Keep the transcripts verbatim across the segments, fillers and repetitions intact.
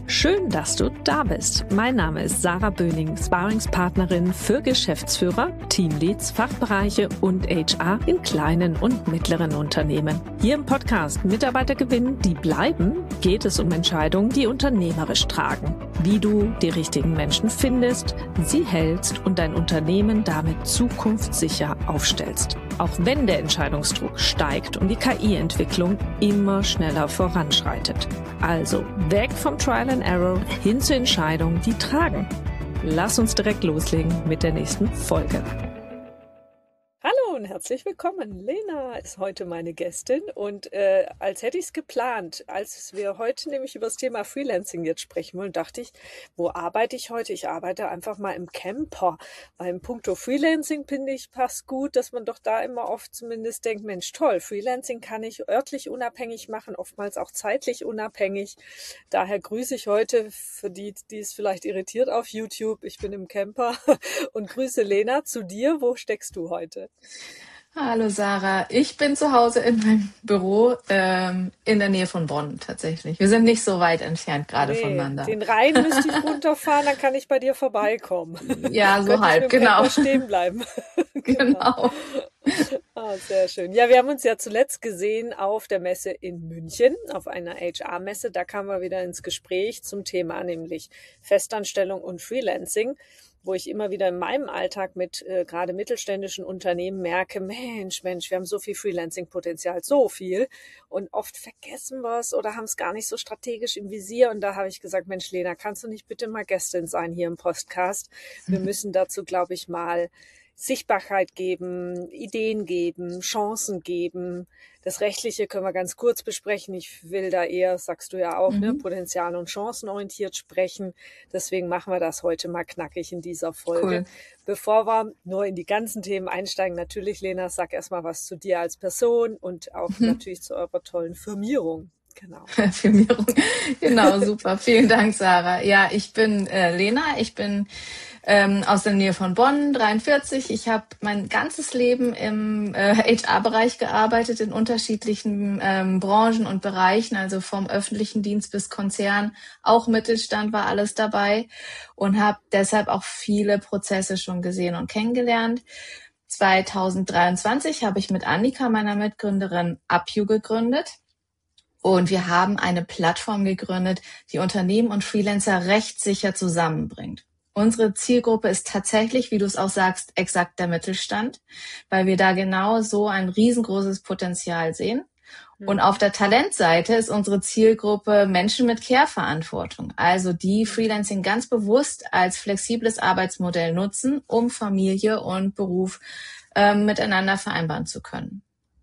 Schön, dass du da bist. Mein Name ist Sarah Böning, Sparringspartnerin für Geschäftsführer, Teamleads, Fachbereiche und H R in kleinen und mittleren Unternehmen. Hier im Podcast Mitarbeiter gewinnen, die bleiben, geht es um Entscheidungen, die unternehmerisch tragen. Wie du die richtigen Menschen findest, sie hältst und dein Unternehmen damit zukunftssicher aufstellst. Auch wenn der Entscheidungsdruck steigt und die K I-Entwicklung immer schneller voranschreitet. Also weg vom Trial and Error hin zu Entscheidungen, die tragen. Lass uns direkt loslegen mit der nächsten Folge. Hallo und herzlich willkommen. Lena ist heute meine Gästin und äh, als hätte ich es geplant, als wir heute nämlich über das Thema Freelancing jetzt sprechen wollen, dachte ich, wo arbeite ich heute? Ich arbeite einfach mal im Camper, weil im Punkto Freelancing finde ich passt gut, dass man doch da immer oft zumindest denkt, Mensch toll, Freelancing kann ich örtlich unabhängig machen, oftmals auch zeitlich unabhängig. Daher grüße ich heute für die, die es vielleicht irritiert auf YouTube, ich bin im Camper und grüße Lena zu dir. Wo steckst du heute? Hallo Sarah, ich bin zu Hause in meinem Büro ähm, in der Nähe von Bonn tatsächlich. Wir sind nicht so weit entfernt gerade nee, voneinander. Den Rhein müsste ich runterfahren, dann kann ich bei dir vorbeikommen. Ja, so halb, genau. Stehen bleiben. Genau. Ah, sehr schön. Ja, wir haben uns ja zuletzt gesehen auf der Messe in München, auf einer H R-Messe. Da kamen wir wieder ins Gespräch zum Thema, nämlich Festanstellung und Freelancing, wo ich immer wieder in meinem Alltag mit äh, gerade mittelständischen Unternehmen merke, Mensch, Mensch, wir haben so viel Freelancing-Potenzial, so viel. Und oft vergessen wir es oder haben es gar nicht so strategisch im Visier. Und da habe ich gesagt, Mensch, Lena, kannst du nicht bitte mal Gästin sein hier im Podcast? Wir müssen dazu, glaube ich, mal Sichtbarkeit geben, Ideen geben, Chancen geben. Das Rechtliche können wir ganz kurz besprechen. Ich will da eher, sagst du ja auch, mhm. ne, Potenzial- und chancenorientiert sprechen. Deswegen machen wir das heute mal knackig in dieser Folge. Cool. Bevor wir nur in die ganzen Themen einsteigen, natürlich, Lena, sag erstmal was zu dir als Person und auch mhm. natürlich zu eurer tollen Firmierung. Genau. Firmierung. Genau, super. Vielen Dank, Sarah. Ja, ich bin äh, Lena. Ich bin ähm, aus der Nähe von Bonn, dreiundvierzig. Ich habe mein ganzes Leben im äh, H R-Bereich gearbeitet, in unterschiedlichen ähm, Branchen und Bereichen, also vom öffentlichen Dienst bis Konzern. Auch Mittelstand war alles dabei und habe deshalb auch viele Prozesse schon gesehen und kennengelernt. zweitausenddreiundzwanzig habe ich mit Annika, meiner Mitgründerin, Appyu gegründet. Und wir haben eine Plattform gegründet, die Unternehmen und Freelancer rechtssicher zusammenbringt. Unsere Zielgruppe ist tatsächlich, wie du es auch sagst, exakt der Mittelstand, weil wir da genau so ein riesengroßes Potenzial sehen. Und auf der Talentseite ist unsere Zielgruppe Menschen mit Care-Verantwortung, also die Freelancing ganz bewusst als flexibles Arbeitsmodell nutzen, um Familie und Beruf äh, miteinander vereinbaren zu können.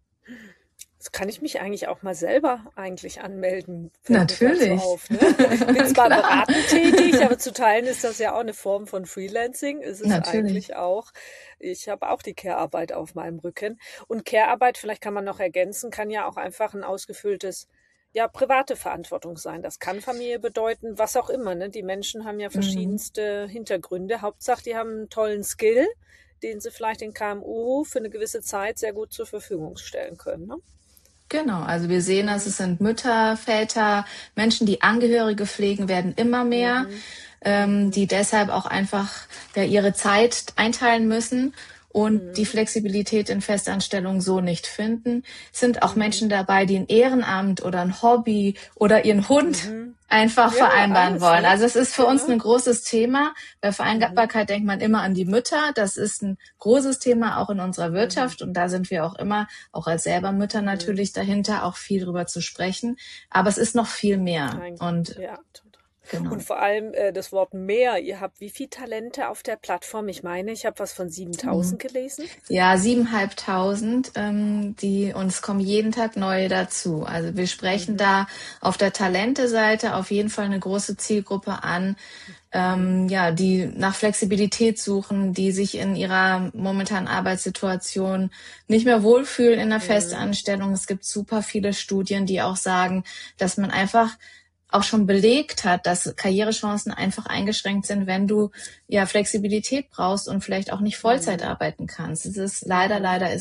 Kann ich mich eigentlich auch mal selber eigentlich anmelden? Natürlich. So auf, ne? Ich bin zwar beratend tätig, aber zu Teilen ist das ja auch eine Form von Freelancing. Ist es Natürlich. eigentlich auch. Ich habe auch die Care-Arbeit auf meinem Rücken. Und Care-Arbeit, vielleicht kann man noch ergänzen, kann ja auch einfach ein ausgefülltes, ja, private Verantwortung sein. Das kann Familie bedeuten, was auch immer. Ne? Die Menschen haben ja verschiedenste mhm. Hintergründe. Hauptsache, die haben einen tollen Skill, den sie vielleicht in K M U für eine gewisse Zeit sehr gut zur Verfügung stellen können. Ne? Genau, also wir sehen, dass es sind Mütter, Väter, Menschen, die Angehörige pflegen, werden immer mehr, mhm. ähm, die deshalb auch einfach ja, ihre Zeit einteilen müssen und mhm. die Flexibilität in Festanstellungen so nicht finden. Es sind auch mhm. Menschen dabei, die ein Ehrenamt oder ein Hobby oder ihren Hund mhm. einfach ja, vereinbaren alles, wollen. Also es ist für ja. uns ein großes Thema. Bei Vereinbarkeit mhm. denkt man immer an die Mütter. Das ist ein großes Thema auch in unserer Wirtschaft. Mhm. Und da sind wir auch immer, auch als selber Mütter natürlich mhm. dahinter, auch viel drüber zu sprechen. Aber es ist noch viel mehr. Eigentlich. Und ja, Genau. Und vor allem äh, das Wort mehr. Ihr habt wie viele Talente auf der Plattform? Ich meine, ich habe was von siebentausend mhm. gelesen. Ja, siebeneinhalbtausend. Ähm, die, und es kommen jeden Tag neue dazu. Also wir sprechen mhm. da auf der Talente-Seite auf jeden Fall eine große Zielgruppe an, ähm, ja, die nach Flexibilität suchen, die sich in ihrer momentanen Arbeitssituation nicht mehr wohlfühlen in der mhm. Festanstellung. Es gibt super viele Studien, die auch sagen, dass man einfach auch schon belegt hat, dass Karrierechancen einfach eingeschränkt sind, wenn du ja Flexibilität brauchst und vielleicht auch nicht Vollzeit mhm. arbeiten kannst. Es ist leider, leider ist es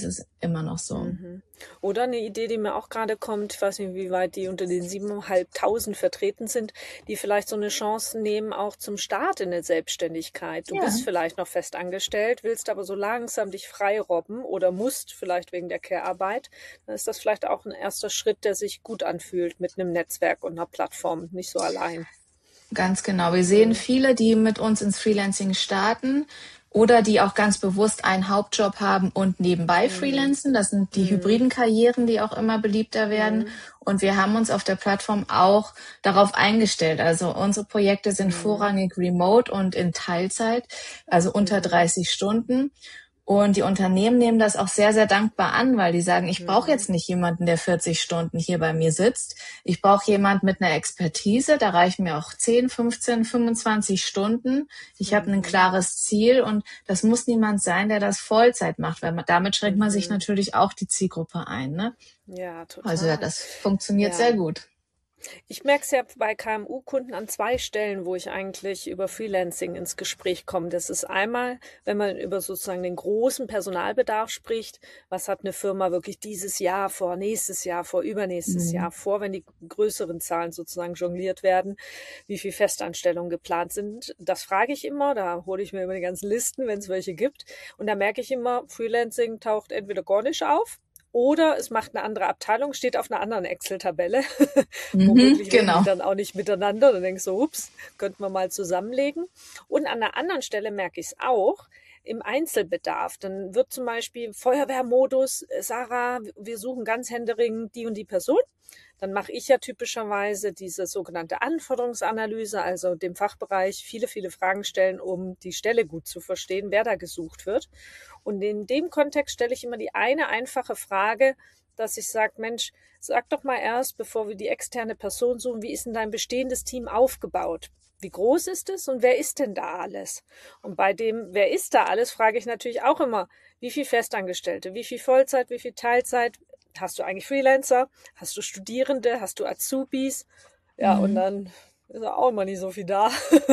immer noch so. Mhm. Oder eine Idee, die mir auch gerade kommt, ich weiß nicht, wie weit die unter den siebeneinhalbtausend vertreten sind, die vielleicht so eine Chance nehmen, auch zum Start in der Selbstständigkeit. Du Ja. bist vielleicht noch fest angestellt, willst aber so langsam dich freirobben oder musst vielleicht wegen der Care-Arbeit. Dann ist das vielleicht auch ein erster Schritt, der sich gut anfühlt mit einem Netzwerk und einer Plattform, nicht so allein. Ganz genau. Wir sehen viele, die mit uns ins Freelancing starten oder die auch ganz bewusst einen Hauptjob haben und nebenbei freelancen. Das sind die hybriden Karrieren, die auch immer beliebter werden. Und wir haben uns auf der Plattform auch darauf eingestellt. Also unsere Projekte sind vorrangig remote und in Teilzeit, also unter dreißig Stunden. Und die Unternehmen nehmen das auch sehr, sehr dankbar an, weil die sagen, ich brauche jetzt nicht jemanden, der vierzig Stunden hier bei mir sitzt. Ich brauche jemanden mit einer Expertise. Da reichen mir auch zehn, fünfzehn, fünfundzwanzig Stunden. Ich habe ein klares Ziel und das muss niemand sein, der das Vollzeit macht, weil man, damit schränkt man sich natürlich auch die Zielgruppe ein. Ne? Ja, total. Also ja, das funktioniert Ja. sehr gut. Ich merke es ja bei K M U-Kunden an zwei Stellen, wo ich eigentlich über Freelancing ins Gespräch komme. Das ist einmal, wenn man über sozusagen den großen Personalbedarf spricht. Was hat eine Firma wirklich dieses Jahr vor, nächstes Jahr vor, übernächstes Jahr vor, wenn die größeren Zahlen sozusagen jongliert werden, wie viel Festanstellungen geplant sind. Das frage ich immer, da hole ich mir immer die ganzen Listen, wenn es welche gibt. Und da merke ich immer, Freelancing taucht entweder gar nicht auf, oder es macht eine andere Abteilung, steht auf einer anderen Excel-Tabelle. Mhm, Womöglich reden genau. die dann auch nicht miteinander. Dann denkst du, ups, könnten wir mal zusammenlegen. Und an einer anderen Stelle merke ich es auch, im Einzelbedarf. Dann wird zum Beispiel Feuerwehrmodus, Sarah, wir suchen ganz händeringend die und die Person. Dann mache ich ja typischerweise diese sogenannte Anforderungsanalyse, also dem Fachbereich viele, viele Fragen stellen, um die Stelle gut zu verstehen, wer da gesucht wird. Und in dem Kontext stelle ich immer die eine einfache Frage, dass ich sage, Mensch, sag doch mal erst, bevor wir die externe Person suchen, wie ist denn dein bestehendes Team aufgebaut? Wie groß ist es und wer ist denn da alles? Und bei dem, wer ist da alles, frage ich natürlich auch immer, wie viel Festangestellte, wie viel Vollzeit, wie viel Teilzeit? Hast du eigentlich Freelancer? Hast du Studierende? Hast du Azubis? Ja, Mhm. und dann ist auch immer nicht so viel da.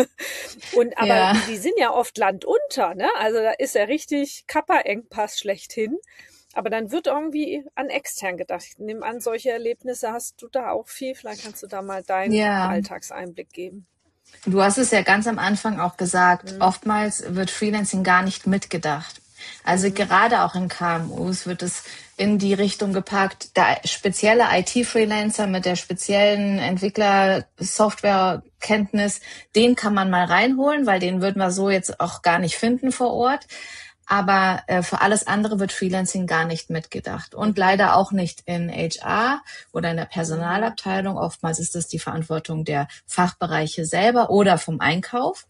Und aber Ja. die sind ja oft landunter, ne? Also da ist ja richtig Kappa-Engpass schlechthin. Aber dann wird irgendwie an extern gedacht. Ich nehme an, solche Erlebnisse hast du da auch viel. Vielleicht kannst du da mal deinen Ja. Alltagseinblick geben. Du hast es ja ganz am Anfang auch gesagt, oftmals wird Freelancing gar nicht mitgedacht. Also gerade auch in K M Us wird es in die Richtung gepackt, der spezielle I T-Freelancer mit der speziellen Entwickler-Software-Kenntnis, den kann man mal reinholen, weil den würden wir so jetzt auch gar nicht finden vor Ort. Aber äh, für alles andere wird Freelancing gar nicht mitgedacht. Und leider auch nicht in H R oder in der Personalabteilung. Oftmals ist das die Verantwortung der Fachbereiche selber oder vom Einkauf.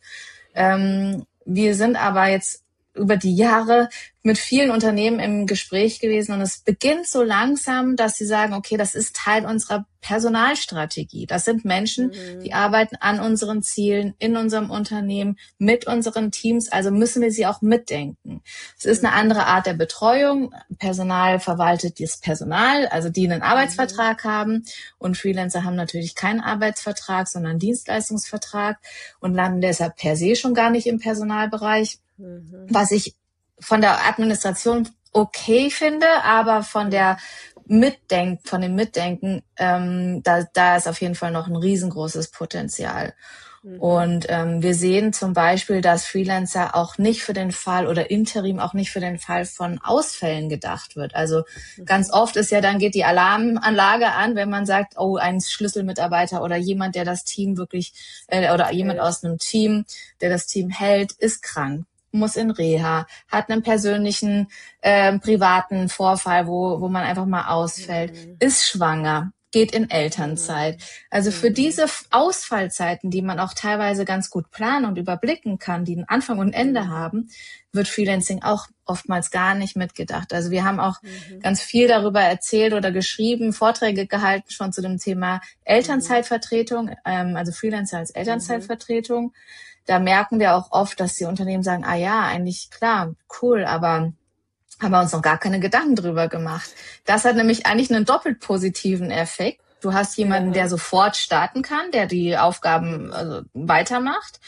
Ähm, wir sind aber jetzt über die Jahre mit vielen Unternehmen im Gespräch gewesen und es beginnt so langsam, dass sie sagen, okay, das ist Teil unserer Personalstrategie. Das sind Menschen, mhm. die arbeiten an unseren Zielen, in unserem Unternehmen, mit unseren Teams, also müssen wir sie auch mitdenken. Es ist eine andere Art der Betreuung. Personal verwaltet das Personal, also die einen Arbeitsvertrag mhm. haben und Freelancer haben natürlich keinen Arbeitsvertrag, sondern einen Dienstleistungsvertrag und landen deshalb per se schon gar nicht im Personalbereich. Mhm. Was ich von der Administration okay finde, aber von der Mitdenken, von dem Mitdenken, ähm, da, da ist auf jeden Fall noch ein riesengroßes Potenzial. Mhm. Und ähm, wir sehen zum Beispiel, dass Freelancer auch nicht für den Fall oder Interim auch nicht für den Fall von Ausfällen gedacht wird. Also mhm. ganz oft ist ja, dann geht die Alarmanlage an, wenn man sagt, oh, ein Schlüsselmitarbeiter oder jemand, der das Team wirklich, äh, oder jemand aus einem Team, der das Team hält, ist krank, muss in Reha, hat einen persönlichen, äh, privaten Vorfall, wo wo man einfach mal ausfällt, mhm. ist schwanger, geht in Elternzeit. Also für mhm. diese Ausfallzeiten, die man auch teilweise ganz gut planen und überblicken kann, die einen Anfang und Ende mhm. haben, wird Freelancing auch oftmals gar nicht mitgedacht. Also wir haben auch mhm. ganz viel darüber erzählt oder geschrieben, Vorträge gehalten schon zu dem Thema Elternzeitvertretung, ähm, also Freelancer als Elternzeitvertretung. Mhm. Da merken wir auch oft, dass die Unternehmen sagen, ah ja, eigentlich klar, cool, aber haben wir uns noch gar keine Gedanken drüber gemacht. Das hat nämlich eigentlich einen doppelt positiven Effekt. Du hast jemanden, ja. der sofort starten kann, der die Aufgaben also, weitermacht.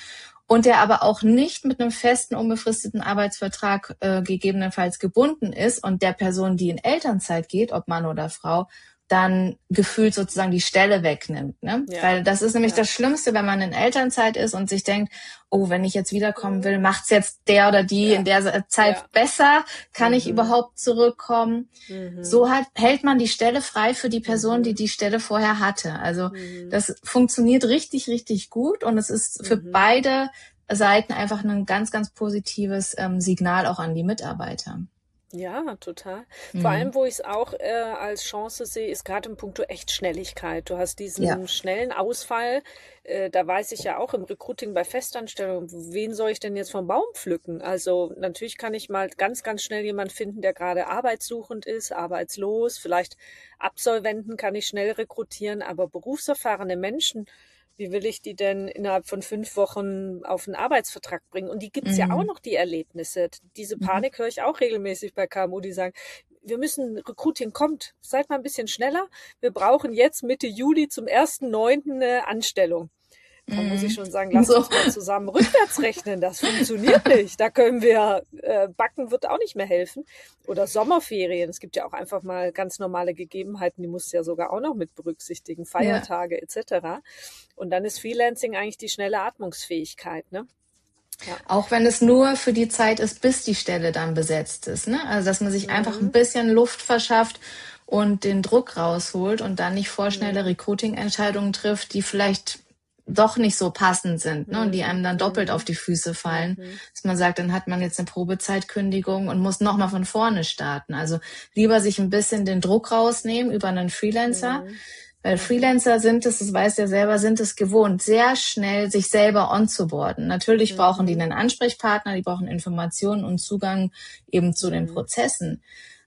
und der aber auch nicht mit einem festen, unbefristeten Arbeitsvertrag äh, gegebenenfalls gebunden ist und der Person, die in Elternzeit geht, ob Mann oder Frau, dann gefühlt sozusagen die Stelle wegnimmt. Ne? Ja. Weil das ist nämlich Ja. das Schlimmste, wenn man in Elternzeit ist und sich denkt, oh, wenn ich jetzt wiederkommen will, macht's jetzt der oder die Ja. in der Zeit Ja. besser? Kann Mhm. ich überhaupt zurückkommen? Mhm. So hat, hält man die Stelle frei für die Person, Mhm. die die Stelle vorher hatte. Also Mhm. das funktioniert richtig, richtig gut und es ist für Mhm. beide Seiten einfach ein ganz, ganz positives ähm, Signal auch an die Mitarbeiter. Ja, total. Mhm. Vor allem, wo ich es auch äh, als Chance sehe, ist gerade im Puncto echt Schnelligkeit. Du hast diesen Ja. schnellen Ausfall. Äh, da weiß ich ja auch im Recruiting bei Festanstellungen, wen soll ich denn jetzt vom Baum pflücken? Also natürlich kann ich mal ganz, ganz schnell jemanden finden, der gerade arbeitssuchend ist, arbeitslos. Vielleicht Absolventen kann ich schnell rekrutieren, aber berufserfahrene Menschen, wie will ich die denn innerhalb von fünf Wochen auf einen Arbeitsvertrag bringen? Und die gibt's ja auch Mhm. noch, die Erlebnisse. Diese Mhm. Panik höre ich auch regelmäßig bei K M U, die sagen, wir müssen, Recruiting kommt, seid mal ein bisschen schneller. Wir brauchen jetzt Mitte Juli zum ersten neunten eine Anstellung. Da muss ich Mhm. schon sagen, lasst So. uns mal zusammen rückwärts rechnen. Das funktioniert nicht. Da können wir, äh, Backen wird auch nicht mehr helfen. Oder Sommerferien. Es gibt ja auch einfach mal ganz normale Gegebenheiten, die musst du ja sogar auch noch mit berücksichtigen. Ja. Feiertage et cetera. Und dann ist Freelancing eigentlich die schnelle Atmungsfähigkeit, ne? Ja. Auch wenn es nur für die Zeit ist, bis die Stelle dann besetzt ist. Ne? Also dass man sich einfach ein Mhm. bisschen Luft verschafft und den Druck rausholt und dann nicht vorschnelle Mhm. Recruiting-Entscheidungen trifft, die vielleicht doch nicht so passend sind, ne? Und die einem dann doppelt auf Mhm. die Füße fallen. Mhm. Dass man sagt, dann hat man jetzt eine Probezeitkündigung und muss nochmal von vorne starten. Also lieber sich ein bisschen den Druck rausnehmen über einen Freelancer. Mhm. Weil Mhm. Freelancer sind es, das weiß ja selber, sind es gewohnt, sehr schnell sich selber onzuboarden. Natürlich brauchen die Mhm. einen Ansprechpartner, die brauchen Informationen und Zugang eben zu den Mhm. Prozessen.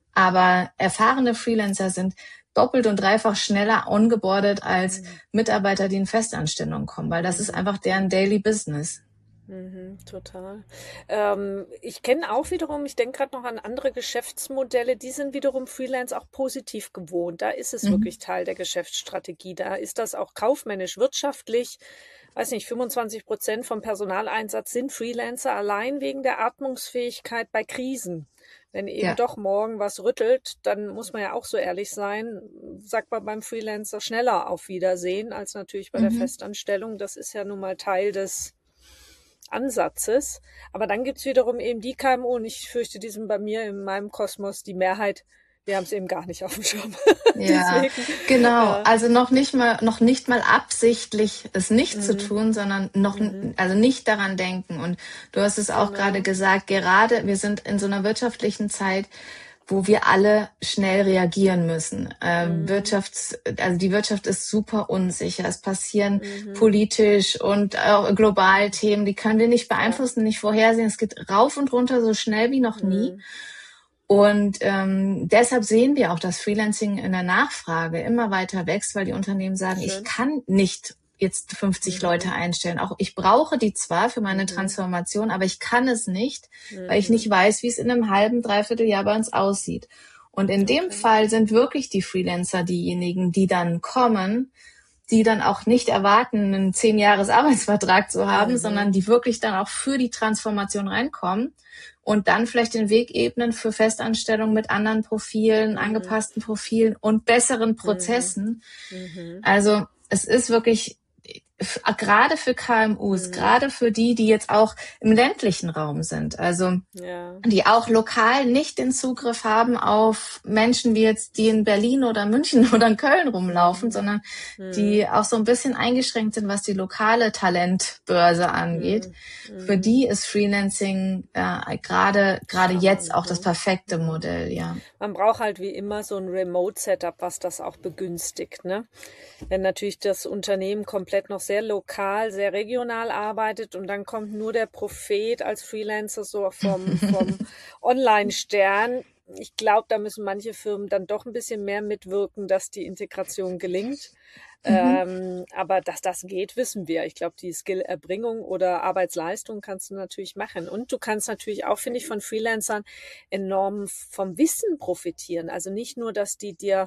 Aber erfahrene Freelancer sind doppelt und dreifach schneller ongeboardet als Mhm. Mitarbeiter, die in Festanstellung kommen, weil das ist Mhm. einfach deren Daily Business. Mhm, total. Ähm, ich kenne auch wiederum, ich denke gerade noch an andere Geschäftsmodelle, die sind wiederum Freelance auch positiv gewohnt. Da ist es Mhm. wirklich Teil der Geschäftsstrategie. Da ist das auch kaufmännisch, wirtschaftlich. Weiß nicht, fünfundzwanzig Prozent vom Personaleinsatz sind Freelancer allein wegen der Atmungsfähigkeit bei Krisen. Wenn eben Ja. doch morgen was rüttelt, dann muss man ja auch so ehrlich sein, sagt man beim Freelancer schneller auf Wiedersehen als natürlich bei der Mhm. Festanstellung. Das ist ja nun mal Teil des Ansatzes. Aber dann gibt's wiederum eben die K M U und ich fürchte, die sind bei mir in meinem Kosmos die Mehrheit. Wir haben es eben gar nicht auf dem Schirm. Ja, Deswegen, genau. ja. Also noch nicht mal, noch nicht mal absichtlich es nicht zu Mhm. tun, sondern noch, Mhm. also nicht daran denken. Und du hast es auch gerade Genau. gesagt, gerade wir sind in so einer wirtschaftlichen Zeit, wo wir alle schnell reagieren müssen. Ähm, Mhm. Wirtschafts, also die Wirtschaft ist super unsicher. Es passieren Mhm. politisch und auch global Themen, die können wir nicht Ja. beeinflussen, nicht vorhersehen. Es geht rauf und runter so schnell wie noch nie. Mhm. Und ähm, deshalb sehen wir auch, dass Freelancing in der Nachfrage immer weiter wächst, weil die Unternehmen sagen, ich Schön. kann nicht jetzt fünfzig Leute Mhm. einstellen. Auch ich brauche die zwar für meine Mhm. Transformation, aber ich kann es nicht, weil ich Mhm. nicht weiß, wie es in einem halben, dreiviertel Jahr bei uns aussieht. Und in dem Okay. Fall sind wirklich die Freelancer diejenigen, die dann kommen, die dann auch nicht erwarten, einen zehn Jahres Arbeitsvertrag zu haben, Mhm. sondern die wirklich dann auch für die Transformation reinkommen und dann vielleicht den Weg ebnen für Festanstellungen mit anderen Profilen, Mhm. angepassten Profilen und besseren Mhm. Prozessen. Mhm. Also es ist wirklich f- gerade für K M Us, Mhm. gerade für die, die jetzt auch im ländlichen Raum sind, also Ja. die auch lokal nicht den Zugriff haben auf Menschen wie jetzt, die in Berlin oder München oder in Köln rumlaufen, Mhm. sondern Mhm. die auch so ein bisschen eingeschränkt sind, was die lokale Talentbörse angeht. Mhm. Für Mhm. die ist Freelancing äh, gerade gerade jetzt Charmant, auch das ne? perfekte Mhm. Modell, ja. Man braucht halt wie immer so ein Remote-Setup, was das auch begünstigt, ne? Wenn natürlich das Unternehmen komplett noch sehr lokal, sehr regional arbeitet und dann kommt nur der Prophet als Freelancer so vom, vom Online-Stern. Ich glaube, da müssen manche Firmen dann doch ein bisschen mehr mitwirken, dass die Integration gelingt. Mhm. Ähm, aber dass das geht, wissen wir. Ich glaube, die Skillerbringung oder Arbeitsleistung kannst du natürlich machen. Und du kannst natürlich auch, finde ich, von Freelancern enorm vom Wissen profitieren. Also nicht nur, dass die dir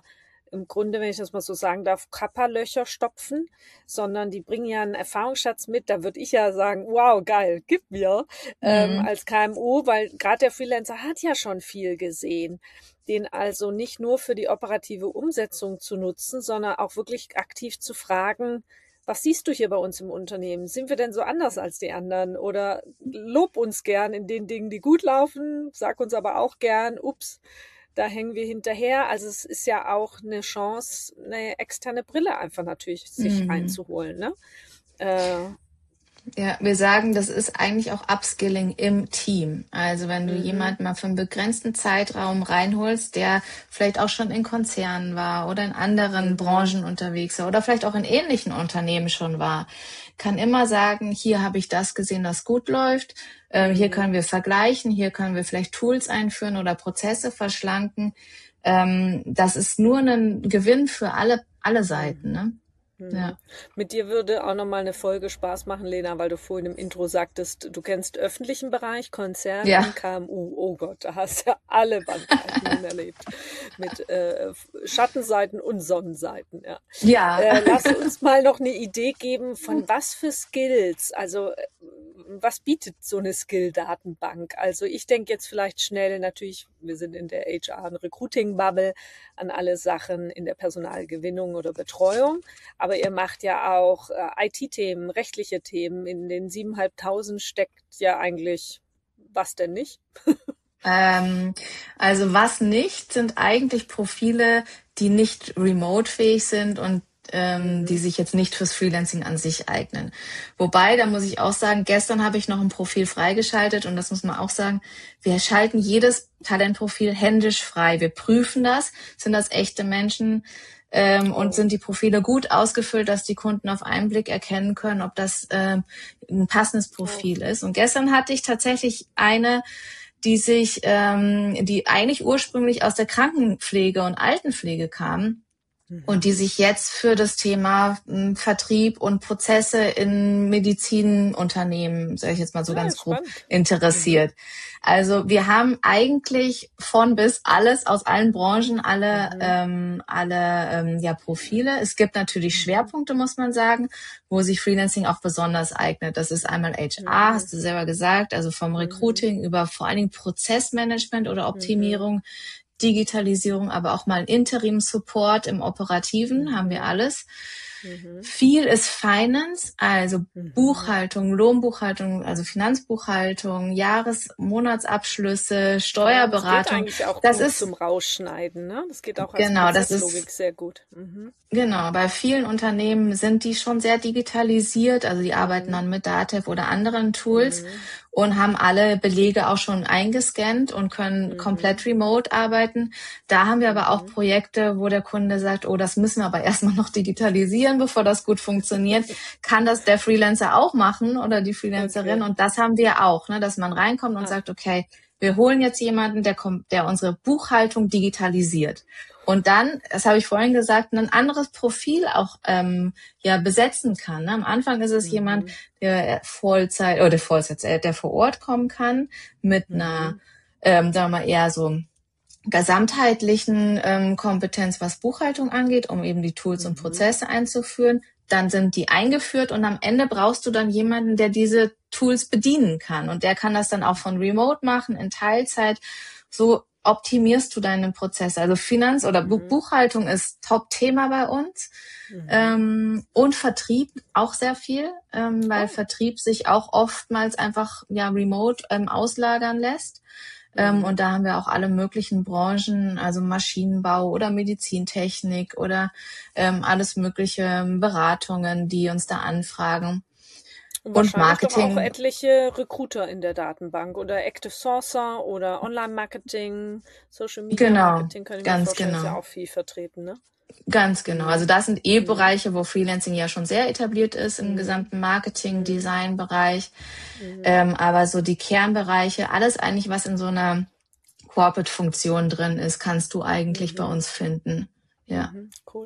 im Grunde, wenn ich das mal so sagen darf, Kapperlöcher stopfen, sondern die bringen ja einen Erfahrungsschatz mit. Da würde ich ja sagen, wow, geil, gib mir mhm. ähm, als K M U, weil gerade der Freelancer hat ja schon viel gesehen. Den also nicht nur für die operative Umsetzung zu nutzen, sondern auch wirklich aktiv zu fragen, was siehst du hier bei uns im Unternehmen? Sind wir denn so anders als die anderen? Oder lob uns gern in den Dingen, die gut laufen, sag uns aber auch gern, ups, da hängen wir hinterher. Also es ist ja auch eine Chance, eine externe Brille einfach natürlich sich mhm. einzuholen, ne? Äh, Ja, wir sagen, das ist eigentlich auch Upskilling im Team. Also wenn du mhm. jemanden mal für einen begrenzten Zeitraum reinholst, der vielleicht auch schon in Konzernen war oder in anderen mhm. Branchen unterwegs war oder vielleicht auch in ähnlichen Unternehmen schon war, kann immer sagen, hier habe ich das gesehen, das gut läuft. Äh, mhm. Hier können wir vergleichen, hier können wir vielleicht Tools einführen oder Prozesse verschlanken. Ähm, das ist nur ein Gewinn für alle, alle Seiten, ne? Ja. Mit dir würde auch nochmal eine Folge Spaß machen, Lena, weil du vorhin im Intro sagtest, du kennst öffentlichen Bereich, Konzern ja. und K M U. Oh Gott, da hast du ja alle Bandbreiten erlebt. Mit äh, Schattenseiten und Sonnenseiten. Ja. ja. Äh, lass uns mal noch eine Idee geben, von was für Skills, also was bietet so eine Skill-Datenbank? Also ich denke jetzt vielleicht schnell, natürlich, wir sind in der H R- und Recruiting-Bubble, an alle Sachen in der Personalgewinnung oder Betreuung. Aber ihr macht ja auch äh, I T-Themen, rechtliche Themen. In den siebeneinhalbtausend steckt ja eigentlich was denn nicht? ähm, also was nicht, sind eigentlich Profile, die nicht remote-fähig sind und ähm, die sich jetzt nicht fürs Freelancing an sich eignen. Wobei, da muss ich auch sagen, gestern habe ich noch ein Profil freigeschaltet und das muss man auch sagen, wir schalten jedes Talentprofil händisch frei. Wir prüfen das, sind das echte Menschen ähm, und sind die Profile gut ausgefüllt, dass die Kunden auf einen Blick erkennen können, ob das ähm, ein passendes Profil ist. Und gestern hatte ich tatsächlich eine, die sich, ähm, die eigentlich ursprünglich aus der Krankenpflege und Altenpflege kam, und die sich jetzt für das Thema m, Vertrieb und Prozesse in Medizinunternehmen, sage ich jetzt mal so ja, ganz grob, spannend. interessiert. Also wir haben eigentlich von bis alles aus allen Branchen, alle mhm. ähm, alle ähm, ja Profile. Es gibt natürlich Schwerpunkte, muss man sagen, wo sich Freelancing auch besonders eignet. Das ist einmal H R, mhm. hast du selber gesagt, also vom Recruiting mhm. über vor allen Dingen Prozessmanagement oder Optimierung, mhm. Digitalisierung, aber auch mal Interim-Support im Operativen, mhm. haben wir alles. Mhm. Viel ist Finance, also mhm. Buchhaltung, Lohnbuchhaltung, also Finanzbuchhaltung, Jahres-, Monatsabschlüsse, Steuerberatung. Ja, das geht eigentlich auch das gut ist, zum Rausschneiden, ne? Das geht auch als genau, Prozesslogik das ist, sehr gut. Mhm. Genau, bei vielen Unternehmen sind die schon sehr digitalisiert, also die arbeiten mhm. dann mit Datev oder anderen Tools mhm. und haben alle Belege auch schon eingescannt und können mhm. komplett remote arbeiten. Da haben wir aber auch Projekte, wo der Kunde sagt, oh, das müssen wir aber erstmal noch digitalisieren, bevor das gut funktioniert. Kann das der Freelancer auch machen oder die Freelancerin? Okay. Und das haben wir auch, ne, dass man reinkommt und ah. sagt, okay, wir holen jetzt jemanden, der kommt, der unsere Buchhaltung digitalisiert. Und dann, das habe ich vorhin gesagt, ein anderes Profil auch ähm, ja besetzen kann. Ne? Am Anfang ist es mhm. jemand, der Vollzeit oder Vollzeit, der vor Ort kommen kann mit mhm. einer, ähm, sagen wir mal eher so gesamtheitlichen ähm, Kompetenz, was Buchhaltung angeht, um eben die Tools mhm. und Prozesse einzuführen. Dann sind die eingeführt und am Ende brauchst du dann jemanden, der diese Tools bedienen kann. Und der kann das dann auch von Remote machen, in Teilzeit. So optimierst du deinen Prozess. Also Finanz- oder mhm. Buchhaltung ist Top-Thema bei uns. Mhm. Ähm, und Vertrieb auch sehr viel, ähm, weil oh. Vertrieb sich auch oftmals einfach ja remote ähm, auslagern lässt. Mhm. Ähm, und da haben wir auch alle möglichen Branchen, also Maschinenbau oder Medizintechnik oder ähm, alles mögliche Beratungen, die uns da anfragen. Und, und Marketing. Doch auch etliche Recruiter in der Datenbank oder Active Sourcer oder Online-Marketing, Social Media genau, Marketing, kann ich mir vorstellen, genau. ist ja auch viel vertreten, ne? Ganz genau. Also das sind eh mhm. Bereiche, wo Freelancing ja schon sehr etabliert ist im mhm. gesamten Marketing, Design-Bereich. Mhm. Ähm, aber so die Kernbereiche, alles eigentlich, was in so einer Corporate-Funktion drin ist, kannst du eigentlich mhm. bei uns finden. Ja. Mhm. Cool.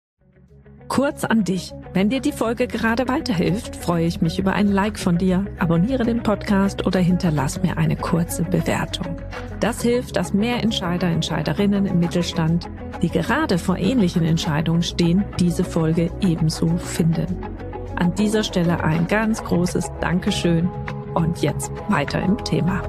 Kurz an dich. Wenn dir die Folge gerade weiterhilft, freue ich mich über ein Like von dir. Abonniere den Podcast oder hinterlass mir eine kurze Bewertung. Das hilft, dass mehr Entscheider, Entscheiderinnen im Mittelstand die gerade vor ähnlichen Entscheidungen stehen, diese Folge ebenso finden. An dieser Stelle ein ganz großes Dankeschön und jetzt weiter im Thema.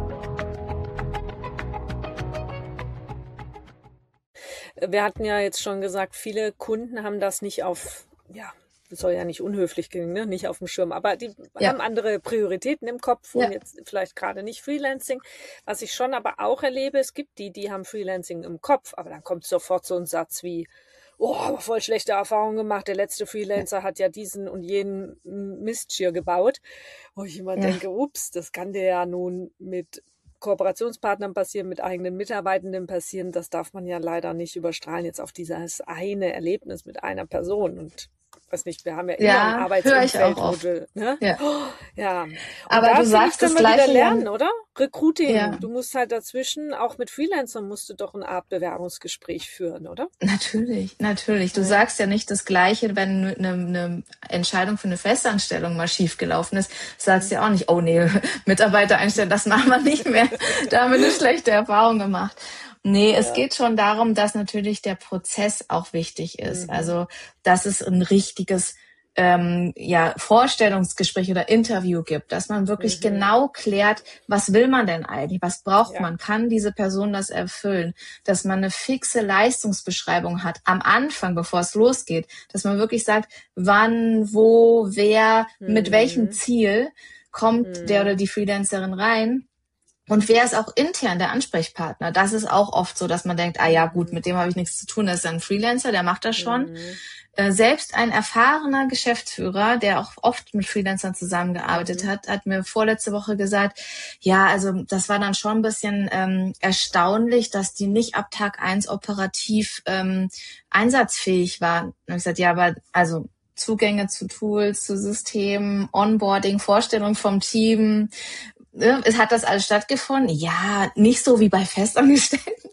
Wir hatten ja jetzt schon gesagt, viele Kunden haben das nicht auf, ja, das soll ja nicht unhöflich klingen, ne? Nicht auf dem Schirm, aber die ja. haben andere Prioritäten im Kopf und ja. jetzt vielleicht gerade nicht Freelancing. Was ich schon aber auch erlebe, es gibt die, die haben Freelancing im Kopf, aber dann kommt sofort so ein Satz wie, oh, aber voll schlechte Erfahrungen gemacht, der letzte Freelancer ja. hat ja diesen und jenen Mist hier gebaut, wo ich immer ja. denke, ups, das kann dir ja nun mit Kooperationspartnern passieren, mit eigenen Mitarbeitenden passieren, das darf man ja leider nicht überstrahlen jetzt auf dieses eine Erlebnis mit einer Person und weiß nicht, wir haben ja immer ja, ein Arbeitsumfeld, wo du, ne? Ja. Oh, ja. Und aber du sagst das Gleiche wieder lernen, oder? Recruiting. Ja. Du musst halt dazwischen, auch mit Freelancern musst du doch eine Art Bewerbungsgespräch führen, oder? Natürlich, natürlich. Du ja. sagst ja nicht das Gleiche, wenn eine, eine Entscheidung für eine Festanstellung mal schief gelaufen ist. Sagst ja auch nicht, oh nee, Mitarbeiter einstellen, das machen wir nicht mehr. Da haben wir eine schlechte Erfahrung gemacht. Nee, ja. es geht schon darum, dass natürlich der Prozess auch wichtig ist. Mhm. Also, dass es ein richtiges ähm, ja, Vorstellungsgespräch oder Interview gibt, dass man wirklich mhm. genau klärt, was will man denn eigentlich, was braucht ja. man, kann diese Person das erfüllen, dass man eine fixe Leistungsbeschreibung hat am Anfang, bevor es losgeht, dass man wirklich sagt, wann, wo, wer, mhm. mit welchem Ziel kommt mhm. der oder die Freelancerin rein. Und wer ist auch intern der Ansprechpartner? Das ist auch oft so, dass man denkt, ah ja gut, mit dem habe ich nichts zu tun, das ist ein Freelancer, der macht das schon. Mhm. Äh, selbst ein erfahrener Geschäftsführer, der auch oft mit Freelancern zusammengearbeitet mhm. hat, hat mir vorletzte Woche gesagt, ja, also das war dann schon ein bisschen ähm, erstaunlich, dass die nicht ab Tag eins operativ ähm, einsatzfähig waren. Und ich habe gesagt, ja, aber also Zugänge zu Tools, zu Systemen, Onboarding, Vorstellung vom Team, es hat das alles stattgefunden? Ja, nicht so wie bei Festangestellten.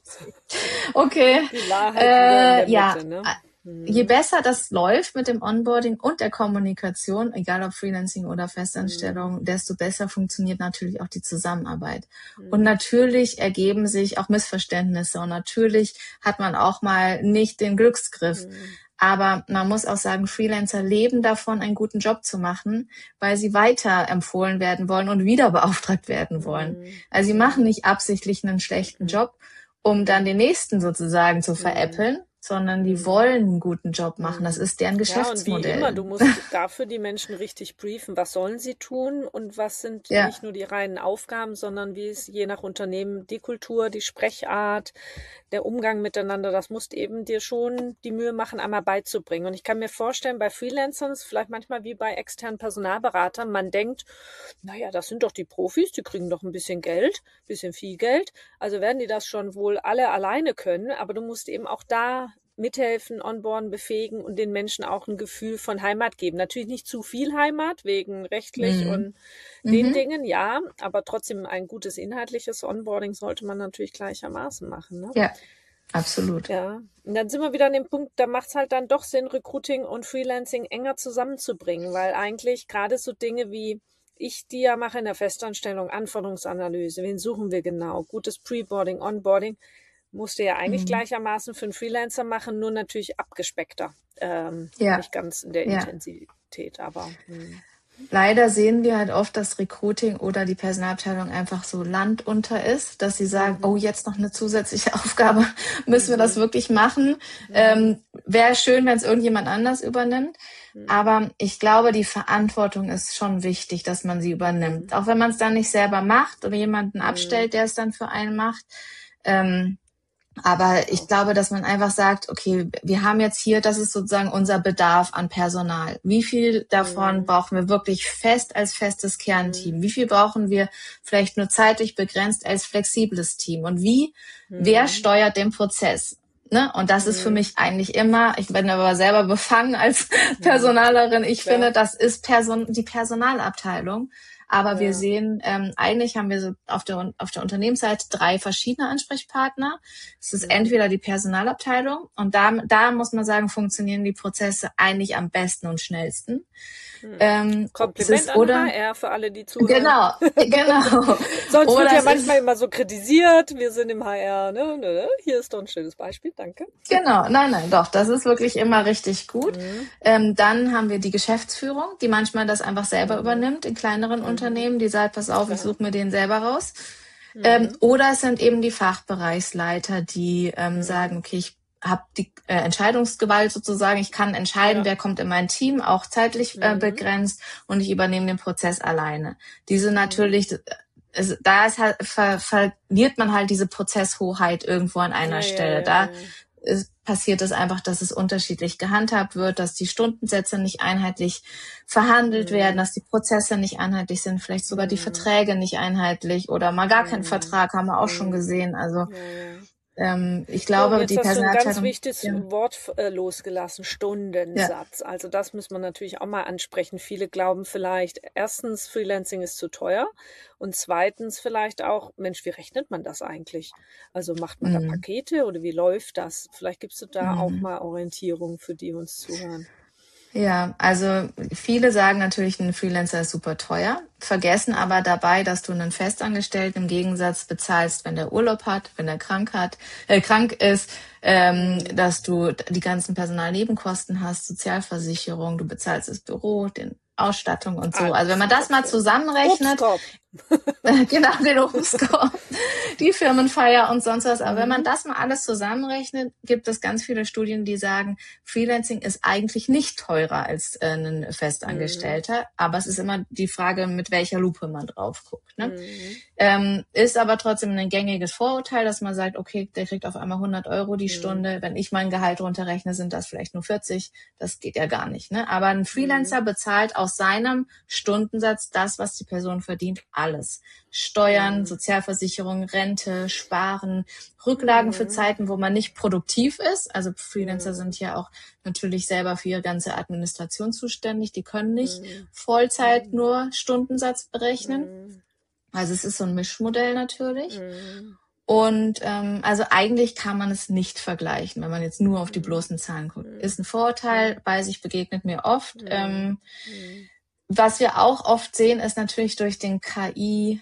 Okay. Die Wahrheit äh, in ja, der Mitte, ne? Je besser das läuft mit dem Onboarding und der Kommunikation, egal ob Freelancing oder Festanstellung, mhm. desto besser funktioniert natürlich auch die Zusammenarbeit. Mhm. Und natürlich ergeben sich auch Missverständnisse und natürlich hat man auch mal nicht den Glücksgriff. Mhm. Aber man muss auch sagen, Freelancer leben davon, einen guten Job zu machen, weil sie weiter empfohlen werden wollen und wieder beauftragt werden wollen. Mhm. Also sie machen nicht absichtlich einen schlechten Job, um dann den nächsten sozusagen zu veräppeln, sondern die wollen einen guten Job machen. Das ist deren Geschäftsmodell. Ja, und wie immer, du musst dafür die Menschen richtig briefen. Was sollen sie tun und was sind ja. nicht nur die reinen Aufgaben, sondern wie ist je nach Unternehmen die Kultur, die Sprechart, der Umgang miteinander. Das musst eben dir schon die Mühe machen, einmal beizubringen. Und ich kann mir vorstellen, bei Freelancern ist vielleicht manchmal wie bei externen Personalberatern, man denkt, naja, das sind doch die Profis, die kriegen doch ein bisschen Geld, ein bisschen viel Geld. Also werden die das schon wohl alle alleine können. Aber du musst eben auch da mithelfen, onboarden, befähigen und den Menschen auch ein Gefühl von Heimat geben. Natürlich nicht zu viel Heimat, wegen rechtlich mhm. und den mhm. Dingen, ja, aber trotzdem ein gutes inhaltliches Onboarding sollte man natürlich gleichermaßen machen. Ne? Ja, absolut. Ja, und dann sind wir wieder an dem Punkt, da macht es halt dann doch Sinn, Recruiting und Freelancing enger zusammenzubringen, weil eigentlich gerade so Dinge wie ich, die ja mache in der Festanstellung, Anforderungsanalyse, wen suchen wir genau, gutes Preboarding, Onboarding, musste ja eigentlich mhm. gleichermaßen für einen Freelancer machen, nur natürlich abgespeckter. Ähm, ja. Nicht ganz in der ja. Intensität, aber... Mh. Leider sehen wir halt oft, dass Recruiting oder die Personalabteilung einfach so landunter ist, dass sie sagen, mhm. oh, jetzt noch eine zusätzliche Aufgabe, müssen mhm. wir das wirklich machen? Mhm. Ähm, wäre schön, wenn es irgendjemand anders übernimmt. Mhm. Aber ich glaube, die Verantwortung ist schon wichtig, dass man sie übernimmt. Mhm. Auch wenn man es dann nicht selber macht oder jemanden abstellt, der es dann für einen macht. Ähm, Aber ich glaube, dass man einfach sagt, okay, wir haben jetzt hier, das ist sozusagen unser Bedarf an Personal. Wie viel davon mhm. brauchen wir wirklich fest als festes Kernteam? Mhm. Wie viel brauchen wir vielleicht nur zeitlich begrenzt als flexibles Team? Und wie, mhm. wer steuert den Prozess? Ne? Und das mhm. ist für mich eigentlich immer, ich bin aber selber befangen als Personalerin, ich ja, finde, das ist Person, die Personalabteilung. Aber Ja. wir sehen, ähm, eigentlich haben wir so auf der, auf der Unternehmensseite drei verschiedene Ansprechpartner. Es ist Mhm. entweder die Personalabteilung und da, da muss man sagen, funktionieren die Prozesse eigentlich am besten und schnellsten. Mhm. Ähm, es Kompliment ist, an oder, H R für alle, die zuhören. genau, genau. Sonst wird Oder ja es manchmal ist, immer so kritisiert, wir sind im H R, ne, ne, ne? Hier ist doch ein schönes Beispiel, danke. genau, nein, nein, doch, das ist wirklich immer richtig gut. Mhm. Ähm, dann haben wir die Geschäftsführung, die manchmal das einfach selber Mhm. übernimmt in kleineren Mhm. Unternehmen, die sagt, pass auf, ich Klar. suche mir den selber raus. Ähm, Mhm. oder es sind eben die Fachbereichsleiter, die ähm, Mhm. sagen, okay, ich habe die äh, Entscheidungsgewalt sozusagen, ich kann entscheiden, Ja. wer kommt in mein Team, auch zeitlich äh, Mhm. begrenzt, und ich übernehme den Prozess alleine. Diese Mhm. natürlich, es, da ist halt, ver, verliert man halt diese Prozesshoheit irgendwo an einer Ja, ja, Stelle. ja, Da ja. ist, passiert es einfach, dass es unterschiedlich gehandhabt wird, dass die Stundensätze nicht einheitlich verhandelt werden, Mhm. dass die Prozesse nicht einheitlich sind, vielleicht sogar die Mhm. Verträge nicht einheitlich oder mal gar keinen Mhm. Vertrag, haben wir auch schon Mhm. gesehen. Also Ja, ja. ähm, ich So, und glaube, jetzt die hast du ein ganz Personalabteilung, wichtiges ja, Wort äh, losgelassen, ja, Stundensatz. Also das muss man natürlich auch mal ansprechen. Viele glauben vielleicht, erstens, Freelancing ist zu teuer und zweitens vielleicht auch, Mensch, wie rechnet man das eigentlich? Also macht man da mm, Pakete oder wie läuft das? Vielleicht gibst du da auch mm. mal Orientierung für die uns zuhören. Ja, also viele sagen natürlich, ein Freelancer ist super teuer, vergessen aber dabei, dass du einen Festangestellten im Gegensatz bezahlst, wenn der Urlaub hat, wenn er krank hat, äh, krank ist, ähm, Mhm. dass du die ganzen Personalnebenkosten hast, Sozialversicherung, du bezahlst das Büro, den Ausstattung und so. Also wenn Alles man das mal dazu. zusammenrechnet, Obstkorb. genau, den Obstkorb, die Firmenfeier und sonst was. Aber wenn man Mhm. das mal alles zusammenrechnet, gibt es ganz viele Studien, die sagen, Freelancing ist eigentlich nicht teurer als äh, ein Mhm. Festangestellter. Aber es ist immer die Frage, mit welcher Lupe man drauf guckt. Ne? Mhm. Ähm, ist aber trotzdem ein gängiges Vorurteil, dass man sagt, okay, der kriegt auf einmal hundert Euro die Mhm. Stunde. Wenn ich mein Gehalt runterrechne, sind das vielleicht nur vierzig. Das geht ja gar nicht. Ne? Aber ein Mhm. Freelancer bezahlt aus seinem Stundensatz das, was die Person verdient, alles. Steuern, Mhm. Sozialversicherung, Rente, Sparen, Rücklagen für Mhm. Zeiten, wo man nicht produktiv ist. Also Freelancer Mhm. sind ja auch natürlich selber für ihre ganze Administration zuständig. Die können nicht Mhm. Vollzeit Mhm. nur Stundensatz berechnen. Mhm. Also es ist so ein Mischmodell natürlich. Mhm. Und ähm, also eigentlich kann man es nicht vergleichen, wenn man jetzt nur auf die Mhm. bloßen Zahlen guckt. Mhm. Ist ein Vorurteil, Mhm. weiß ich, begegnet mir oft. Mhm. Ähm, Mhm. was wir auch oft sehen, ist natürlich durch den K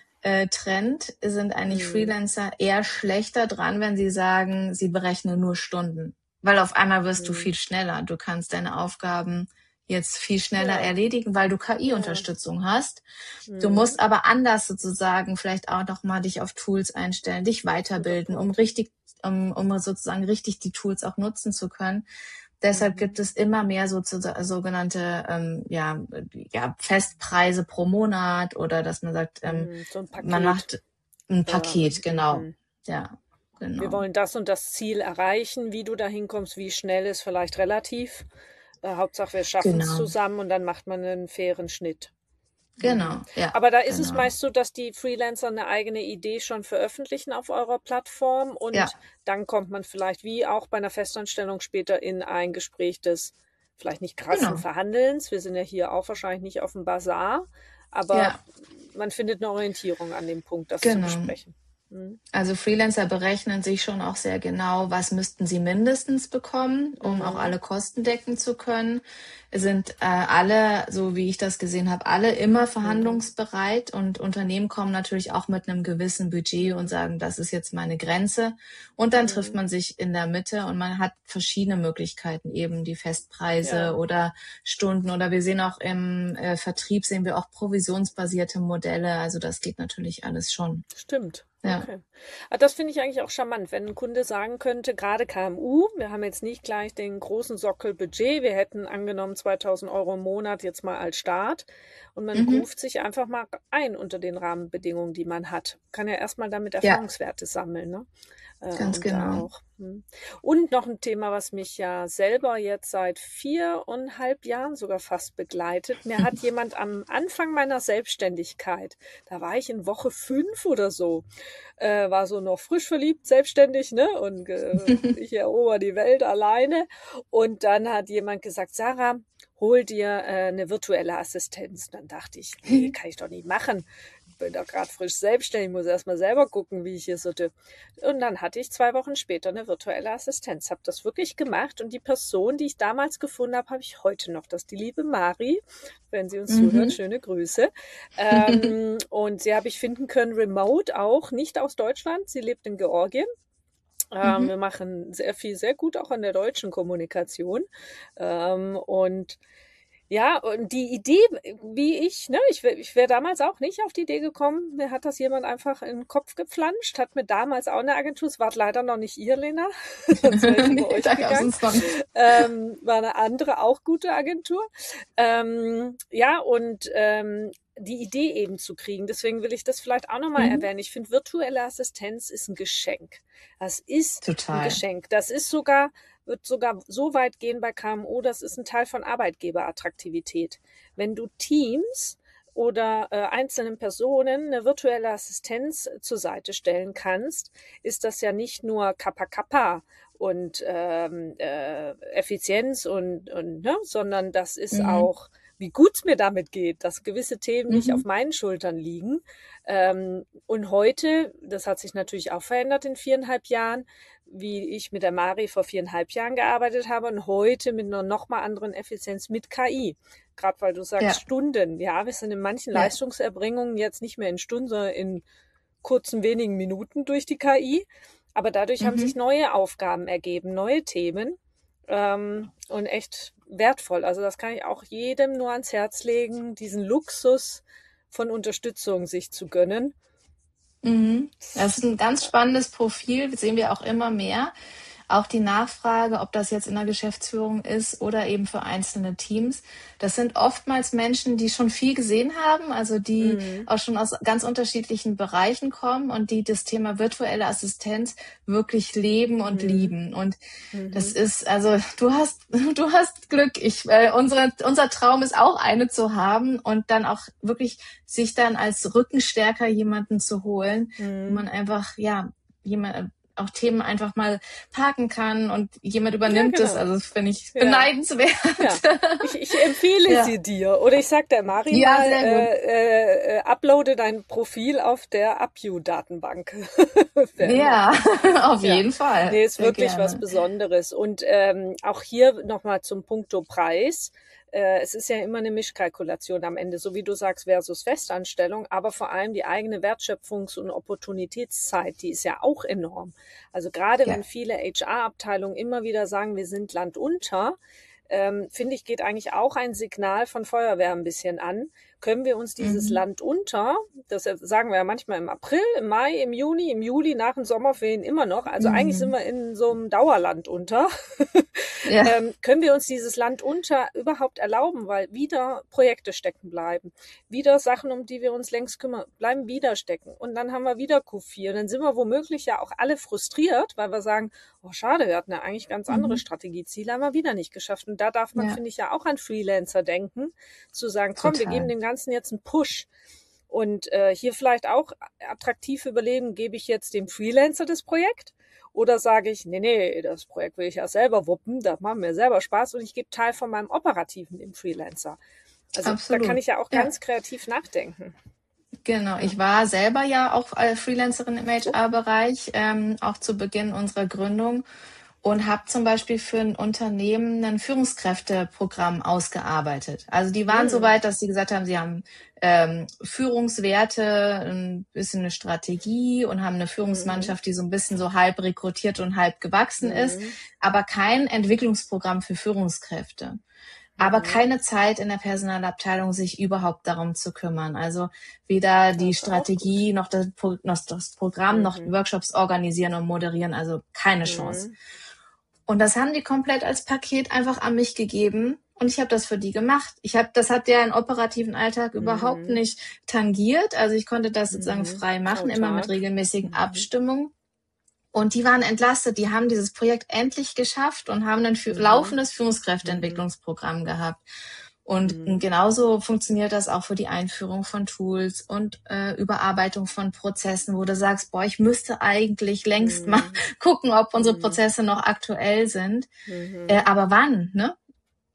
I-Trend sind eigentlich Mhm. Freelancer eher schlechter dran, wenn sie sagen, sie berechnen nur Stunden. Weil auf einmal wirst du Mhm. viel schneller. Du kannst deine Aufgaben jetzt viel schneller Ja, erledigen, weil du K ja. I-Unterstützung hast. Du Mhm. musst aber anders sozusagen vielleicht auch noch mal dich auf Tools einstellen, dich Guter weiterbilden, um Punkt. richtig, um, um sozusagen richtig die Tools auch nutzen zu können. Deshalb Mhm. gibt es immer mehr so, so, sogenannte ähm, ja, ja, Festpreise pro Monat oder dass man sagt, ähm, Mhm. So ein man Paket. macht ein Ähm, Paket, genau. mhm. Ja, Wir genau. wollen das und das Ziel erreichen. Wie du da hinkommst, wie schnell ist vielleicht relativ. Äh, Hauptsache, wir schaffen es Genau, zusammen und dann macht man einen fairen Schnitt. Mhm. genau, ja, Aber da ist es genau. meist so, dass die Freelancer eine eigene Idee schon veröffentlichen auf eurer Plattform Ja, und dann kommt man vielleicht wie auch bei einer Festanstellung später in ein Gespräch des vielleicht nicht krassen genau. Verhandelns. Wir sind ja hier auch wahrscheinlich nicht auf dem Bazar, aber Ja, man findet eine Orientierung an dem Punkt, das zu genau. besprechen. Mhm. Also Freelancer berechnen sich schon auch sehr genau, was müssten sie mindestens bekommen, um auch Mhm. alle Kosten decken zu können. Sind äh, alle, so wie ich das gesehen habe, alle immer Mhm. verhandlungsbereit, und Unternehmen kommen natürlich auch mit einem gewissen Budget und Mhm. sagen, das ist jetzt meine Grenze. Und dann trifft Mhm. man sich in der Mitte und man hat verschiedene Möglichkeiten, eben die Festpreise Ja. oder Stunden, oder wir sehen auch im äh, Vertrieb sehen wir auch provisionsbasierte Modelle. Also das geht natürlich alles schon. Stimmt. Ja. Okay. Ah, das finde ich eigentlich auch charmant, wenn ein Kunde sagen könnte, gerade K M U, wir haben jetzt nicht gleich den großen Sockel Budget, wir hätten angenommen zweitausend Euro im Monat jetzt mal als Start und man Mhm. ruft sich einfach mal ein unter den Rahmenbedingungen, die man hat. Kann ja erstmal damit Ja, Erfahrungswerte sammeln, ne? Äh, ganz und da genau. auch. hm. Und noch ein Thema, was mich ja selber jetzt seit viereinhalb Jahren sogar fast begleitet. Mir hat jemand am Anfang meiner Selbstständigkeit, da war ich in Woche fünf oder so, äh, war so noch frisch verliebt, selbstständig, ne? Und äh, ich erober die Welt alleine. Und dann hat jemand gesagt, Sarah, hol dir äh, eine virtuelle Assistenz. Dann dachte ich, nee, kann ich doch nicht machen. Ich bin doch gerade frisch selbstständig, muss erst mal selber gucken, wie ich hier so. Und dann hatte ich zwei Wochen später eine virtuelle Assistenz, habe das wirklich gemacht und die Person, die ich damals gefunden habe, habe ich heute noch. Das ist die liebe Mari, wenn sie uns mhm. zuhört, schöne Grüße. Ähm, und sie habe ich finden können remote auch, nicht aus Deutschland, sie lebt in Georgien. Ähm, mhm. Wir machen sehr viel, sehr gut auch an der deutschen Kommunikation ähm, und ja, und die Idee, wie ich, ne, ich, ich wäre damals auch nicht auf die Idee gekommen, mir hat das jemand einfach in den Kopf gepflanscht, hat mir damals auch eine Agentur, es war leider noch nicht ihr, Lena, sonst wäre ich über euch gegangen, ähm, war eine andere, auch gute Agentur. Ähm, ja, und ähm, die Idee eben zu kriegen, deswegen will ich das vielleicht auch nochmal mhm. erwähnen. Ich finde, virtuelle Assistenz ist ein Geschenk. Das ist Total. ein Geschenk. Das ist sogar wird sogar so weit gehen bei K M U, das ist ein Teil von Arbeitgeberattraktivität. Wenn du Teams oder äh, einzelnen Personen eine virtuelle Assistenz zur Seite stellen kannst, ist das ja nicht nur Kappa Kappa und ähm, äh, Effizienz und, und ne, sondern das ist mhm. auch, wie gut es mir damit geht, dass gewisse Themen nicht mhm. auf meinen Schultern liegen. Ähm, und heute, das hat sich natürlich auch verändert in viereinhalb Jahren, wie ich mit der Mari vor viereinhalb Jahren gearbeitet habe und heute mit einer nochmal anderen Effizienz mit K I. Gerade weil du sagst ja. Stunden. Ja, wir sind in manchen ja. Leistungserbringungen jetzt nicht mehr in Stunden, sondern in kurzen wenigen Minuten durch die K I. Aber dadurch mhm. haben sich neue Aufgaben ergeben, neue Themen ähm, und echt wertvoll. Also das kann ich auch jedem nur ans Herz legen, diesen Luxus von Unterstützung sich zu gönnen. Mhm. Das ist ein ganz spannendes Profil, das sehen wir auch immer mehr. Auch die Nachfrage, ob das jetzt in der Geschäftsführung ist oder eben für einzelne Teams. Das sind oftmals Menschen, die schon viel gesehen haben, also die mhm. auch schon aus ganz unterschiedlichen Bereichen kommen und die das Thema virtuelle Assistenz wirklich leben und mhm. lieben. Und mhm. das ist, also du hast, du hast Glück. Ich, äh, unsere, unser Traum ist auch eine zu haben und dann auch wirklich sich dann als Rückenstärker jemanden zu holen, mhm. wo man einfach, ja, jemand auch Themen einfach mal parken kann und jemand übernimmt ja, genau. es. Also das finde ich ja. beneidenswert. Ja. Ich, ich empfehle ja. sie dir. Oder ich sag der Mari ja, mal, äh, äh, uploade dein Profil auf der Appiu-Datenbank. ja, auf ja. jeden Fall. Nee, ist Sehr wirklich gerne. was Besonderes. Und ähm, auch hier nochmal zum Punkto Preis. Äh, es ist ja immer eine Mischkalkulation am Ende, so wie du sagst, versus Festanstellung, aber vor allem die eigene Wertschöpfungs- und Opportunitätszeit, die ist ja auch enorm. Also gerade ja. wenn viele H R-Abteilungen immer wieder sagen, wir sind landunter, ähm, finde ich, geht eigentlich auch ein Signal von Feuerwehr ein bisschen an. Können wir uns dieses mhm. Land unter, das sagen wir ja manchmal im April, im Mai, im Juni, im Juli, nach den Sommerferien immer noch, also mhm. eigentlich sind wir in so einem Dauerland unter, ja. ähm, können wir uns dieses Land unter überhaupt erlauben, weil wieder Projekte stecken bleiben, wieder Sachen, um die wir uns längst kümmern, bleiben wieder stecken und dann haben wir wieder Q vier und dann sind wir womöglich ja auch alle frustriert, weil wir sagen, oh schade, wir hatten ja eigentlich ganz andere mhm. Strategieziele, haben wir wieder nicht geschafft und da darf man, ja. finde ich, ja auch an Freelancer denken, zu sagen, komm, Total. wir geben dem Ganzen jetzt einen Push. Und äh, hier vielleicht auch attraktiv überlegen, gebe ich jetzt dem Freelancer das Projekt oder sage ich, nee, nee, das Projekt will ich ja selber wuppen, das macht mir selber Spaß und ich gebe Teil von meinem Operativen dem Freelancer. Also Absolut. Da kann ich ja auch ja. ganz kreativ nachdenken. Genau, ich war selber ja auch Freelancerin im H R-Bereich, ähm, auch zu Beginn unserer Gründung. Und habe zum Beispiel für ein Unternehmen ein Führungskräfteprogramm ausgearbeitet. Also die waren mhm. so weit, dass sie gesagt haben, sie haben ähm, Führungswerte, ein bisschen eine Strategie und haben eine Führungsmannschaft, die so ein bisschen so halb rekrutiert und halb gewachsen mhm. ist, aber kein Entwicklungsprogramm für Führungskräfte. Aber keine Zeit in der Personalabteilung, sich überhaupt darum zu kümmern. Also weder die Strategie noch das, noch das Programm, mhm. noch Workshops organisieren und moderieren. Also keine Chance. Mhm. Und das haben die komplett als Paket einfach an mich gegeben. Und ich habe das für die gemacht. Ich habe, das hat der im operativen Alltag mhm. überhaupt nicht tangiert. Also ich konnte das sozusagen mhm. frei machen, Total. immer mit regelmäßigen mhm. Abstimmungen. Und die waren entlastet, die haben dieses Projekt endlich geschafft und haben ein mhm. laufendes Führungskräfteentwicklungsprogramm gehabt. Und mhm. genauso funktioniert das auch für die Einführung von Tools und äh, Überarbeitung von Prozessen, wo du sagst, boah, ich müsste eigentlich längst mhm. mal gucken, ob unsere Prozesse noch aktuell sind. Mhm. Äh, aber wann, ne?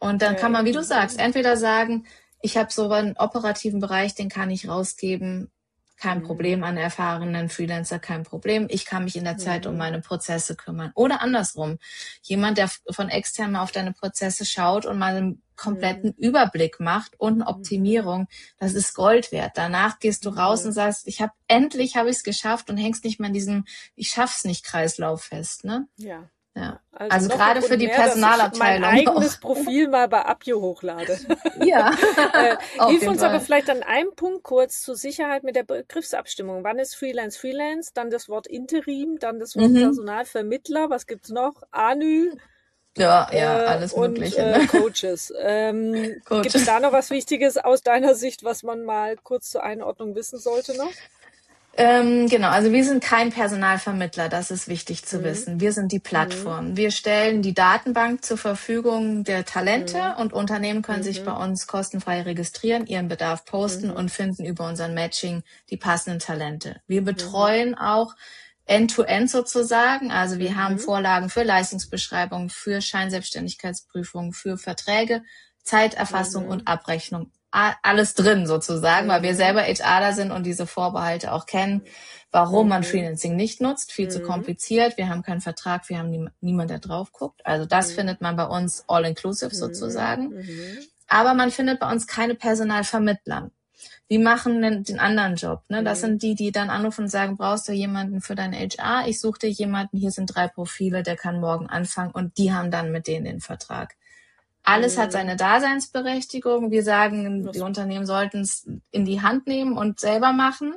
Und dann kann man, wie du sagst, entweder sagen, ich habe so einen operativen Bereich, den kann ich rausgeben, kein mhm. Problem, an erfahrenen Freelancer, kein Problem. Ich kann mich in der Zeit mhm. um meine Prozesse kümmern. Oder andersrum, jemand, der von extern mal auf deine Prozesse schaut und mal einen kompletten mhm. Überblick macht und eine Optimierung, das ist Gold wert. Danach gehst du raus mhm. und sagst, ich habe endlich habe ich es geschafft und hängst nicht mehr in diesem ich schaff's nicht Kreislauf fest, ne? Ja. Ja. Also, also gerade für die mehr, Personalabteilung. Dass ich mein eigenes auch. Profil mal bei Appio hochlade. Ja. äh, hilf uns Fall. aber vielleicht an einem Punkt kurz zur Sicherheit mit der Begriffsabstimmung. Wann ist Freelance Freelance? Dann das Wort Interim, dann das Wort mhm. Personalvermittler. Was gibt's noch? A N Ü. Ja, ja, äh, alles und, Mögliche. Äh, ne? Coaches. Ähm, Coaches. Gibt es da noch was Wichtiges aus deiner Sicht, was man mal kurz zur Einordnung wissen sollte noch? Ähm, genau, also wir sind kein Personalvermittler, das ist wichtig zu mhm. wissen. Wir sind die Plattform. Mhm. Wir stellen die Datenbank zur Verfügung der Talente mhm. und Unternehmen können mhm. sich bei uns kostenfrei registrieren, ihren Bedarf posten mhm. und finden über unseren Matching die passenden Talente. Wir betreuen mhm. auch End-to-End sozusagen, also wir mhm. haben Vorlagen für Leistungsbeschreibungen, für Scheinselbstständigkeitsprüfungen, für Verträge, Zeiterfassung mhm. und Abrechnung. Alles drin sozusagen, mhm. weil wir selber HRler sind und diese Vorbehalte auch kennen, warum mhm. man Freelancing nicht nutzt. Viel mhm. zu kompliziert, wir haben keinen Vertrag, wir haben nie, niemand, der drauf guckt. Also das mhm. findet man bei uns all-inclusive mhm. sozusagen. Mhm. Aber man findet bei uns keine Personalvermittler. Die machen den, den anderen Job. Ne? Das mhm. sind die, die dann anrufen und sagen, brauchst du jemanden für dein H R? Ich suche dir jemanden, hier sind drei Profile, der kann morgen anfangen und die haben dann mit denen den Vertrag. Alles hat seine Daseinsberechtigung. Wir sagen, die Unternehmen sollten es in die Hand nehmen und selber machen.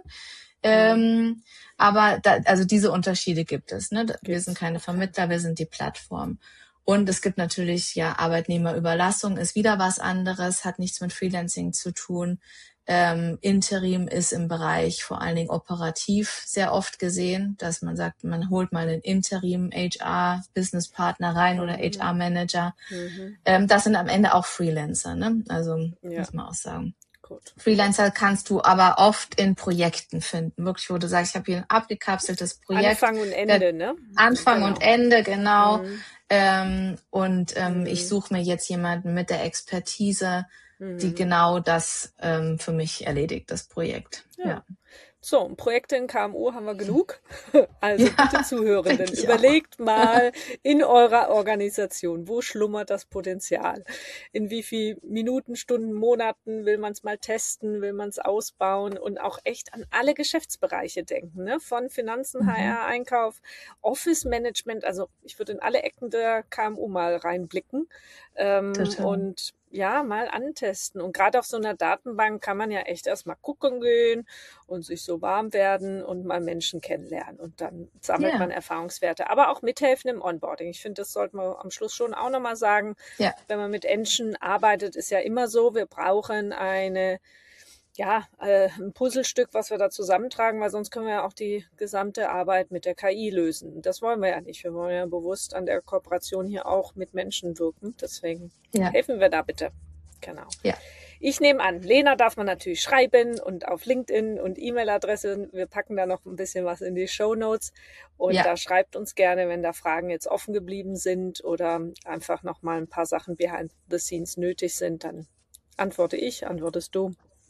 Ähm, aber da, also diese Unterschiede gibt es. Ne? Wir sind keine Vermittler, wir sind die Plattform. Und es gibt natürlich, ja, Arbeitnehmerüberlassung ist wieder was anderes, hat nichts mit Freelancing zu tun. Ähm, Interim ist im Bereich vor allen Dingen operativ sehr oft gesehen, dass man sagt, man holt mal einen Interim H R-Businesspartner rein mhm. oder H R-Manager. Mhm. Ähm, das sind am Ende auch Freelancer, ne? Also ja. muss man auch sagen. Gut. Freelancer kannst du aber oft in Projekten finden, wirklich, wo du sagst, ich habe hier ein abgekapseltes Projekt. Anfang und Ende, ne? Anfang genau. und Ende, genau. Mhm. Ähm, und ähm, mhm. ich suche mir jetzt jemanden mit der Expertise, die genau das ähm, für mich erledigt, das Projekt. Ja. ja. So, Projekte in K M U haben wir genug. Also ja, bitte Zuhörenden, überlegt auch. mal in eurer Organisation, wo schlummert das Potenzial? In wie viel Minuten, Stunden, Monaten will man es mal testen, will man es ausbauen und auch echt an alle Geschäftsbereiche denken, ne? Von Finanzen, mhm. H R, Einkauf, Office Management. Also ich würde in alle Ecken der K M U mal reinblicken ähm, und ja, mal antesten. Und gerade auf so einer Datenbank kann man ja echt erstmal gucken gehen und sich so warm werden und mal Menschen kennenlernen. Und dann sammelt ja. man Erfahrungswerte. Aber auch mithelfen im Onboarding. Ich finde, das sollte man am Schluss schon auch nochmal sagen. Ja. Wenn man mit Menschen arbeitet, ist ja immer so, wir brauchen eine ja, äh, ein Puzzlestück, was wir da zusammentragen, weil sonst können wir ja auch die gesamte Arbeit mit der K I lösen. Das wollen wir ja nicht. Wir wollen ja bewusst an der Kooperation hier auch mit Menschen wirken. Deswegen ja. helfen wir da bitte. Genau. Ja. Ich nehme an, Lena darf man natürlich schreiben und auf LinkedIn und E-Mail-Adresse. Wir packen da noch ein bisschen was in die Shownotes. Und ja. da schreibt uns gerne, wenn da Fragen jetzt offen geblieben sind oder einfach noch mal ein paar Sachen behind the scenes nötig sind, dann antworte ich, antwortest du.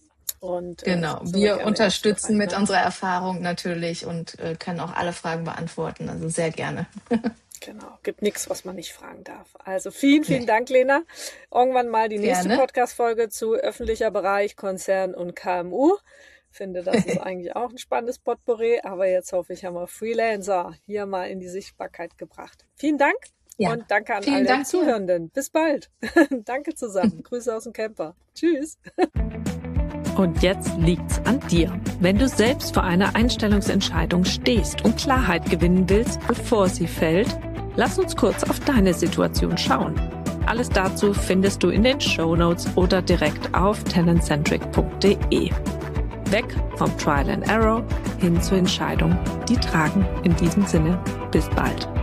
Und, genau, äh, wir unterstützen mit unserer Erfahrung natürlich und äh, können auch alle Fragen beantworten, also sehr gerne. Genau, gibt nichts, was man nicht fragen darf. Also vielen, vielen nee. Dank, Lena. Irgendwann mal die nächste gerne. Podcast-Folge zu öffentlicher Bereich, Konzern und K M U. Finde, das ist eigentlich auch ein spannendes Potpourri, aber jetzt hoffe ich, haben wir Freelancer hier mal in die Sichtbarkeit gebracht. Vielen Dank. Ja. Und danke an vielen alle Dank Zuhörenden. Bis bald. Danke zusammen. Grüße aus dem Camper. Tschüss. Und jetzt liegt's an dir. Wenn du selbst vor einer Einstellungsentscheidung stehst und Klarheit gewinnen willst, bevor sie fällt, lass uns kurz auf deine Situation schauen. Alles dazu findest du in den Shownotes oder direkt auf talentcentric punkt de. Weg vom Trial and Error hin zur Entscheidung, die tragen. In diesem Sinne, bis bald.